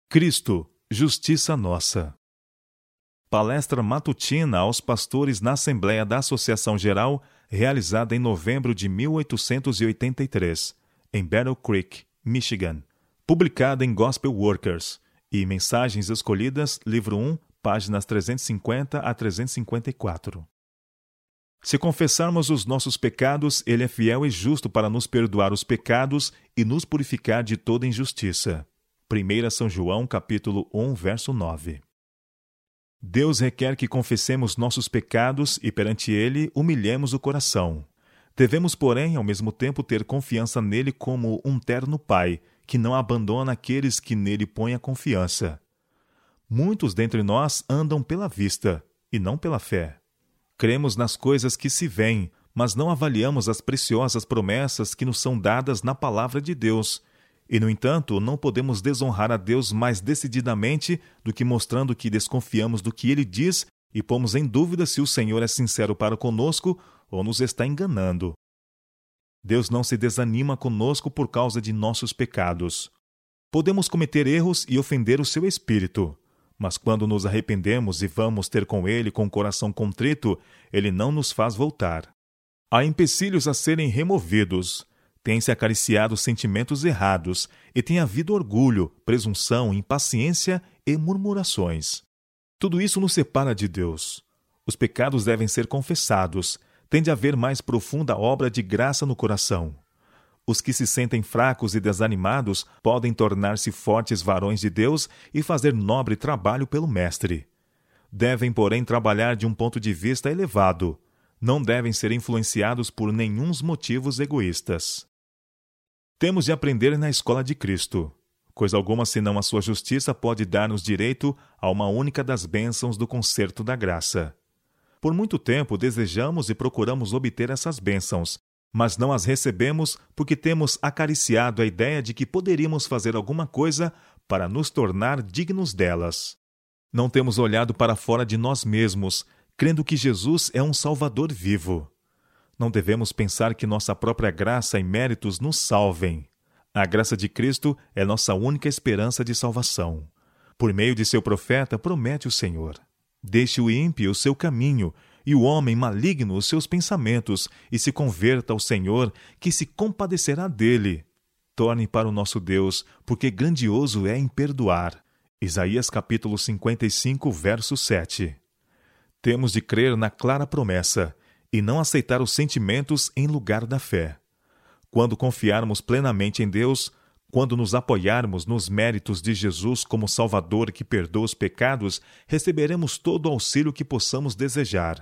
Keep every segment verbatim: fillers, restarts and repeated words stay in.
Cristo, justiça nossa. Palestra matutina aos pastores na Assembleia da Associação Geral, realizada em novembro de mil oitocentos e oitenta e três, em Battle Creek, Michigan. Publicada em Gospel Workers e Mensagens Escolhidas, livro um, páginas trezentos e cinquenta a trezentos e cinquenta e quatro. Se confessarmos os nossos pecados, Ele é fiel e justo para nos perdoar os pecados e nos purificar de toda injustiça. primeira São João, capítulo um, verso nove. Deus requer que confessemos nossos pecados e, perante Ele, humilhemos o coração. Devemos, porém, ao mesmo tempo ter confiança nele como um terno Pai, que não abandona aqueles que nele põem a confiança. Muitos dentre nós andam pela vista, e não pela fé. Cremos nas coisas que se veem, mas não avaliamos as preciosas promessas que nos são dadas na palavra de Deus. E, no entanto, não podemos desonrar a Deus mais decididamente do que mostrando que desconfiamos do que Ele diz e pomos em dúvida se o Senhor é sincero para conosco ou nos está enganando. Deus não se desanima conosco por causa de nossos pecados. Podemos cometer erros e ofender o seu Espírito, mas quando nos arrependemos e vamos ter com Ele com o coração contrito, Ele não nos faz voltar. Há empecilhos a serem removidos. Tem-se acariciado sentimentos errados e tem havido orgulho, presunção, impaciência e murmurações. Tudo isso nos separa de Deus. Os pecados devem ser confessados. Tem de haver mais profunda obra de graça no coração. Os que se sentem fracos e desanimados podem tornar-se fortes varões de Deus e fazer nobre trabalho pelo Mestre. Devem, porém, trabalhar de um ponto de vista elevado. Não devem ser influenciados por nenhuns motivos egoístas. Temos de aprender na escola de Cristo. Coisa alguma senão a sua justiça pode dar-nos direito a uma única das bênçãos do concerto da graça. Por muito tempo desejamos e procuramos obter essas bênçãos, mas não as recebemos porque temos acariciado a ideia de que poderíamos fazer alguma coisa para nos tornar dignos delas. Não temos olhado para fora de nós mesmos, crendo que Jesus é um Salvador vivo. Não devemos pensar que nossa própria graça e méritos nos salvem. A graça de Cristo é nossa única esperança de salvação. Por meio de seu profeta, promete o Senhor: deixe o ímpio o seu caminho, e o homem maligno os seus pensamentos, e se converta ao Senhor, que se compadecerá dele. Torne para o nosso Deus, porque grandioso é em perdoar. Isaías capítulo cinquenta e cinco, verso sete. Temos de crer na clara promessa, e não aceitar os sentimentos em lugar da fé. Quando confiarmos plenamente em Deus, quando nos apoiarmos nos méritos de Jesus como Salvador que perdoa os pecados, receberemos todo o auxílio que possamos desejar.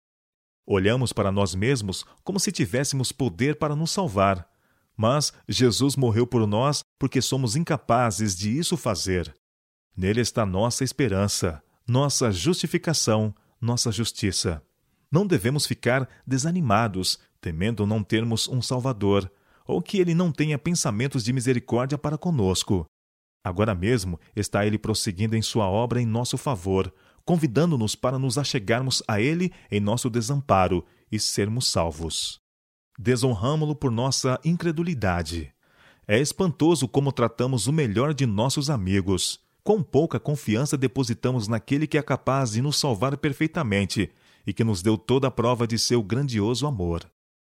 Olhamos para nós mesmos como se tivéssemos poder para nos salvar, mas Jesus morreu por nós porque somos incapazes de isso fazer. Nele está nossa esperança, nossa justificação, nossa justiça. Não devemos ficar desanimados, temendo não termos um Salvador, ou que Ele não tenha pensamentos de misericórdia para conosco. Agora mesmo está Ele prosseguindo em sua obra em nosso favor, convidando-nos para nos achegarmos a Ele em nosso desamparo e sermos salvos. Desonramo-lo por nossa incredulidade. É espantoso como tratamos o melhor de nossos amigos. Quão pouca confiança depositamos naquele que é capaz de nos salvar perfeitamente e que nos deu toda a prova de seu grandioso amor.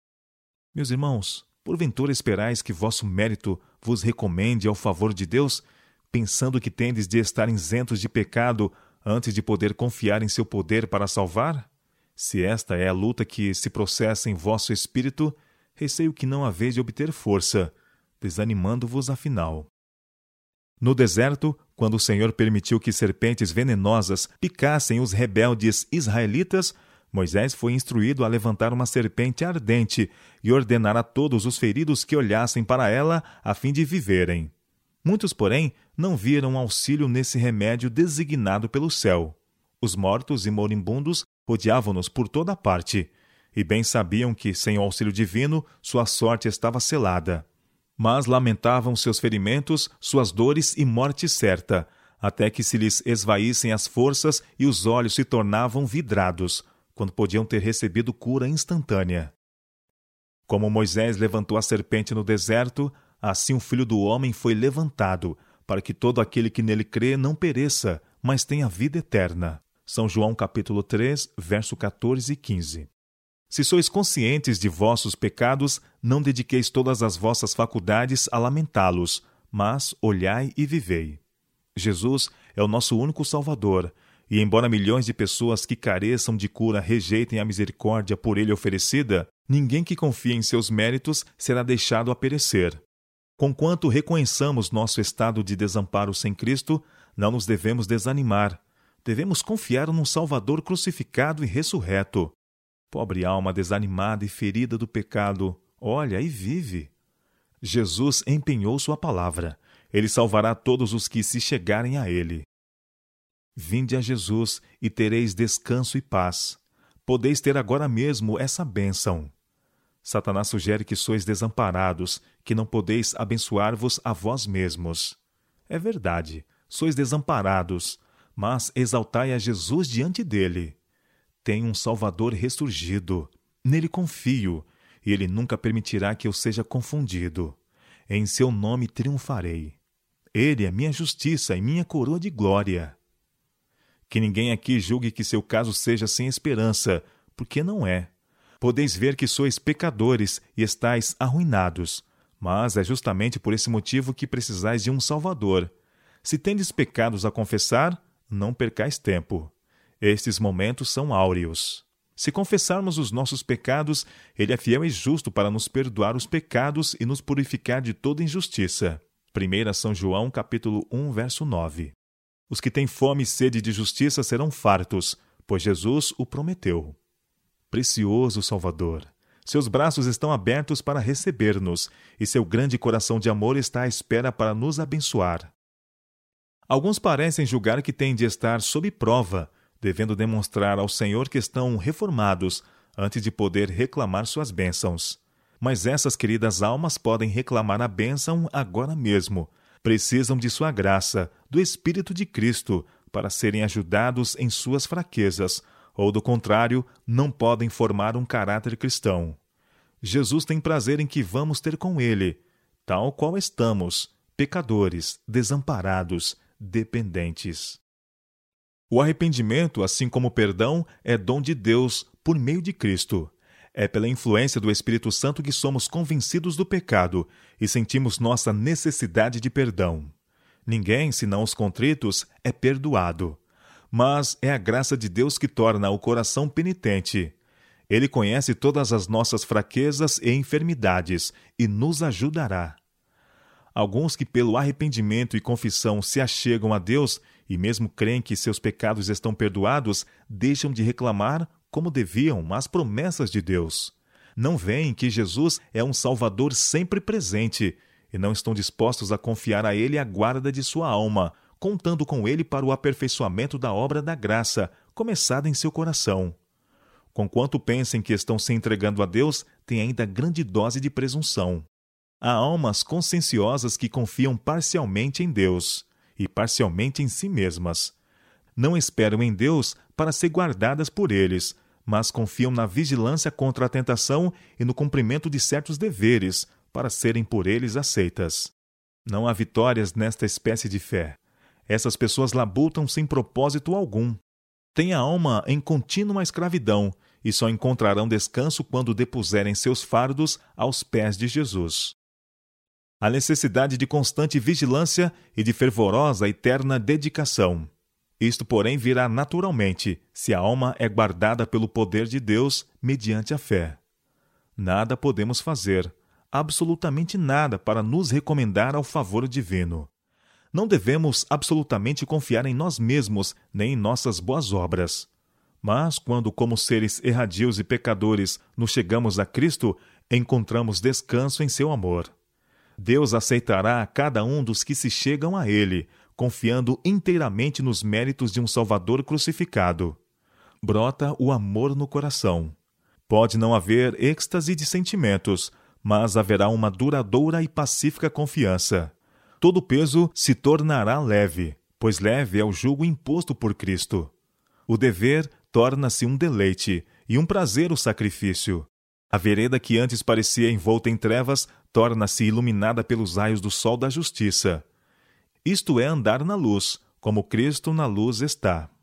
Meus irmãos, porventura esperais que vosso mérito vos recomende ao favor de Deus, pensando que tendes de estar isentos de pecado antes de poder confiar em seu poder para salvar? Se esta é a luta que se processa em vosso espírito, receio que não haveis de obter força, desanimando-vos afinal. No deserto, quando o Senhor permitiu que serpentes venenosas picassem os rebeldes israelitas, Moisés foi instruído a levantar uma serpente ardente e ordenar a todos os feridos que olhassem para ela a fim de viverem. Muitos, porém, não viram auxílio nesse remédio designado pelo céu. Os mortos e moribundos rodeavam-nos por toda parte, e bem sabiam que, sem o auxílio divino, sua sorte estava selada. Mas lamentavam seus ferimentos, suas dores e morte certa, até que se lhes esvaíssem as forças e os olhos se tornavam vidrados, quando podiam ter recebido cura instantânea. Como Moisés levantou a serpente no deserto, assim o Filho do Homem foi levantado, para que todo aquele que nele crê não pereça, mas tenha vida eterna. São João capítulo três, verso quatorze e quinze. Se sois conscientes de vossos pecados, não dediqueis todas as vossas faculdades a lamentá-los, mas olhai e vivei. Jesus é o nosso único Salvador, e embora milhões de pessoas que careçam de cura rejeitem a misericórdia por ele oferecida, ninguém que confie em seus méritos será deixado a perecer. Conquanto reconheçamos nosso estado de desamparo sem Cristo, não nos devemos desanimar. Devemos confiar num Salvador crucificado e ressurreto. Pobre alma desanimada e ferida do pecado, olha e vive. Jesus empenhou sua palavra. Ele salvará todos os que se chegarem a ele. Vinde a Jesus e tereis descanso e paz. Podeis ter agora mesmo essa bênção. Satanás sugere que sois desamparados, que não podeis abençoar-vos a vós mesmos. É verdade, sois desamparados, mas exaltai a Jesus diante dele. Tenho um Salvador ressurgido. Nele confio, e ele nunca permitirá que eu seja confundido. Em seu nome triunfarei. Ele é minha justiça e minha coroa de glória. Que ninguém aqui julgue que seu caso seja sem esperança, porque não é. Podeis ver que sois pecadores e estáis arruinados, mas é justamente por esse motivo que precisais de um Salvador. Se tendes pecados a confessar, não percais tempo. Estes momentos são áureos. Se confessarmos os nossos pecados, ele é fiel e justo para nos perdoar os pecados e nos purificar de toda injustiça. primeira São João, capítulo um, verso nove. Os que têm fome e sede de justiça serão fartos, pois Jesus o prometeu. Precioso Salvador, seus braços estão abertos para receber-nos, e seu grande coração de amor está à espera para nos abençoar. Alguns parecem julgar que têm de estar sob prova, devendo demonstrar ao Senhor que estão reformados, antes de poder reclamar suas bênçãos. Mas essas queridas almas podem reclamar a bênção agora mesmo. Precisam de sua graça, do Espírito de Cristo, para serem ajudados em suas fraquezas, ou, do contrário, não podem formar um caráter cristão. Jesus tem prazer em que vamos ter com ele, tal qual estamos, pecadores, desamparados, dependentes. O arrependimento, assim como o perdão, é dom de Deus por meio de Cristo. É pela influência do Espírito Santo que somos convencidos do pecado e sentimos nossa necessidade de perdão. Ninguém, senão os contritos, é perdoado. Mas é a graça de Deus que torna o coração penitente. Ele conhece todas as nossas fraquezas e enfermidades e nos ajudará. Alguns que pelo arrependimento e confissão se achegam a Deus e mesmo creem que seus pecados estão perdoados, deixam de reclamar como deviam as promessas de Deus. Não veem que Jesus é um Salvador sempre presente e não estão dispostos a confiar a Ele a guarda de sua alma, contando com Ele para o aperfeiçoamento da obra da graça, começada em seu coração. Conquanto pensem que estão se entregando a Deus, têm ainda grande dose de presunção. Há almas conscienciosas que confiam parcialmente em Deus e parcialmente em si mesmas. Não esperam em Deus para ser guardadas por eles, mas confiam na vigilância contra a tentação e no cumprimento de certos deveres para serem por eles aceitas. Não há vitórias nesta espécie de fé. Essas pessoas labutam sem propósito algum. Têm a alma em contínua escravidão e só encontrarão descanso quando depuserem seus fardos aos pés de Jesus. A necessidade de constante vigilância e de fervorosa e eterna dedicação. Isto, porém, virá naturalmente, se a alma é guardada pelo poder de Deus mediante a fé. Nada podemos fazer, absolutamente nada, para nos recomendar ao favor divino. Não devemos absolutamente confiar em nós mesmos, nem em nossas boas obras. Mas, quando, como seres erradios e pecadores, nos chegamos a Cristo, encontramos descanso em seu amor. Deus aceitará a cada um dos que se chegam a Ele, confiando inteiramente nos méritos de um Salvador crucificado. Brota o amor no coração. Pode não haver êxtase de sentimentos, mas haverá uma duradoura e pacífica confiança. Todo peso se tornará leve, pois leve é o jugo imposto por Cristo. O dever torna-se um deleite e um prazer o sacrifício. A vereda que antes parecia envolta em trevas torna-se iluminada pelos raios do sol da justiça. isto é, andar na luz, como Cristo na luz está.